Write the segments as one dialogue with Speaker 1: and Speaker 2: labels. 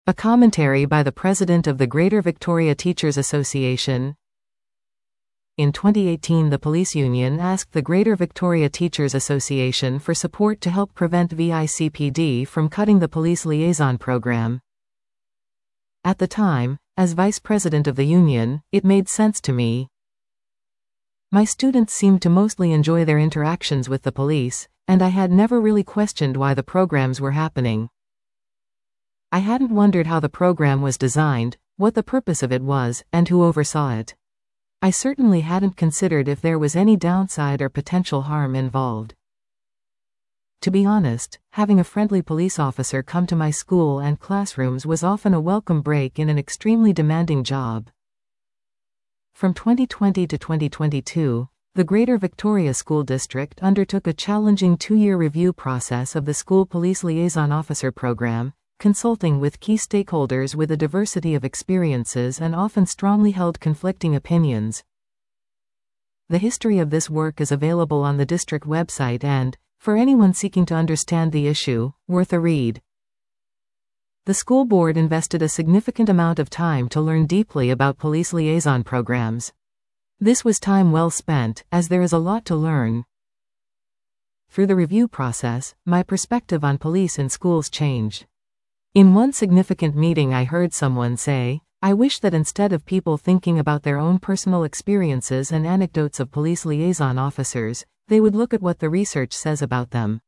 Speaker 1: A commentary by the President of the Greater Victoria Teachers Association. In 2018, the police union asked the Greater Victoria Teachers Association for support to help prevent VICPD from cutting the police liaison program. At the time, as vice president of the union, it made sense to me. My students seemed to mostly enjoy their interactions with the police, and I had never really questioned why the programs were happening. I hadn't wondered how the program was designed, what the purpose of it was, and who oversaw it. I certainly hadn't considered if there was any downside or potential harm involved. To be honest, having a friendly police officer come to my school and classrooms was often a welcome break in an extremely demanding job. From 2020 to 2022, the Greater Victoria School District undertook a challenging 2-year review process of the School Police Liaison Officer Program, consulting with key stakeholders with a diversity of experiences and often strongly held conflicting opinions. The history of this work is available on the district website and, for anyone seeking to understand the issue, worth a read. The school board invested a significant amount of time to learn deeply about police liaison programs. This was time well spent, as there is a lot to learn. Through the review process, my perspective on police in schools changed. In one significant meeting, I heard someone say, "I wish that instead of people thinking about their own personal experiences and anecdotes of police liaison officers, they would look at what the research says about them."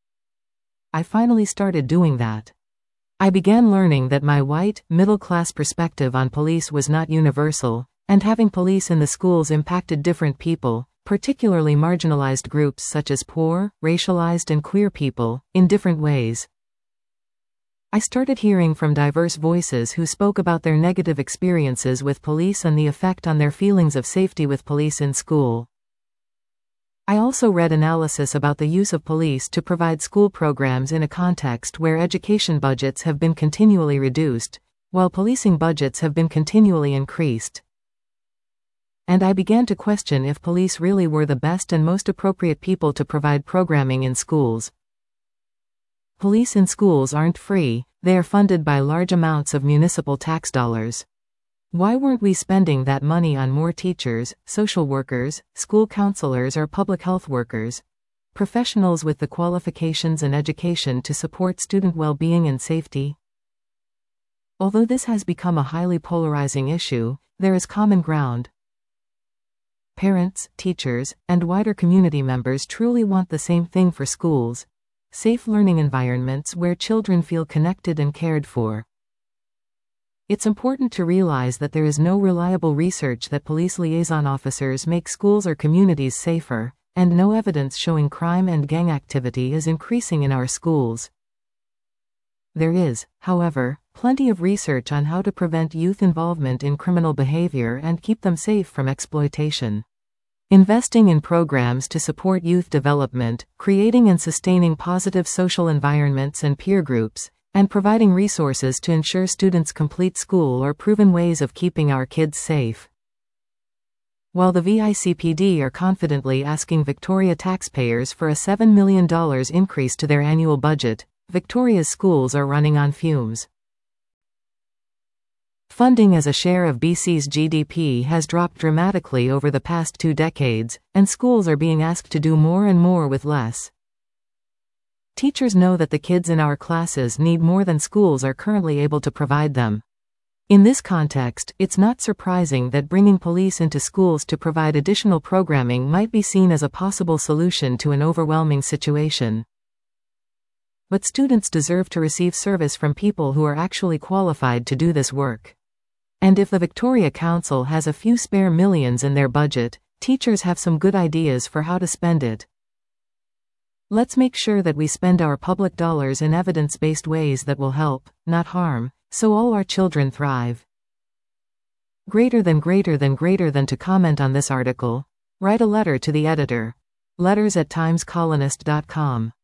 Speaker 1: I finally started doing that. I began learning that my white, middle-class perspective on police was not universal, and having police in the schools impacted different people, particularly marginalized groups such as poor, racialized and queer people, in different ways. I started hearing from diverse voices who spoke about their negative experiences with police and the effect on their feelings of safety with police in school. I also read analysis about the use of police to provide school programs in a context where education budgets have been continually reduced, while policing budgets have been continually increased. And I began to question if police really were the best and most appropriate people to provide programming in schools. Police in schools aren't free, they are funded by large amounts of municipal tax dollars. Why weren't we spending that money on more teachers, social workers, school counselors or public health workers? Professionals with the qualifications and education to support student well-being and safety? Although this has become a highly polarizing issue, there is common ground. Parents, teachers, and wider community members truly want the same thing for schools: safe learning environments where children feel connected and cared for. It's important to realize that there is no reliable research that police liaison officers make schools or communities safer, and no evidence showing crime and gang activity is increasing in our schools. There is, however, plenty of research on how to prevent youth involvement in criminal behavior and keep them safe from exploitation. Investing in programs to support youth development, creating and sustaining positive social environments and peer groups, and providing resources to ensure students complete school are proven ways of keeping our kids safe. While the VICPD are confidently asking Victoria taxpayers for a $7 million increase to their annual budget, Victoria's schools are running on fumes. Funding as a share of BC's GDP has dropped dramatically over the past 2 decades, and schools are being asked to do more and more with less. Teachers know that the kids in our classes need more than schools are currently able to provide them. In this context, it's not surprising that bringing police into schools to provide additional programming might be seen as a possible solution to an overwhelming situation. But students deserve to receive service from people who are actually qualified to do this work. And if the Victoria Council has a few spare millions in their budget, teachers have some good ideas for how to spend it. Let's make sure that we spend our public dollars in evidence-based ways that will help, not harm, so all our children thrive. Greater than to comment on this article, write a letter to the editor. letters@timescolonist.com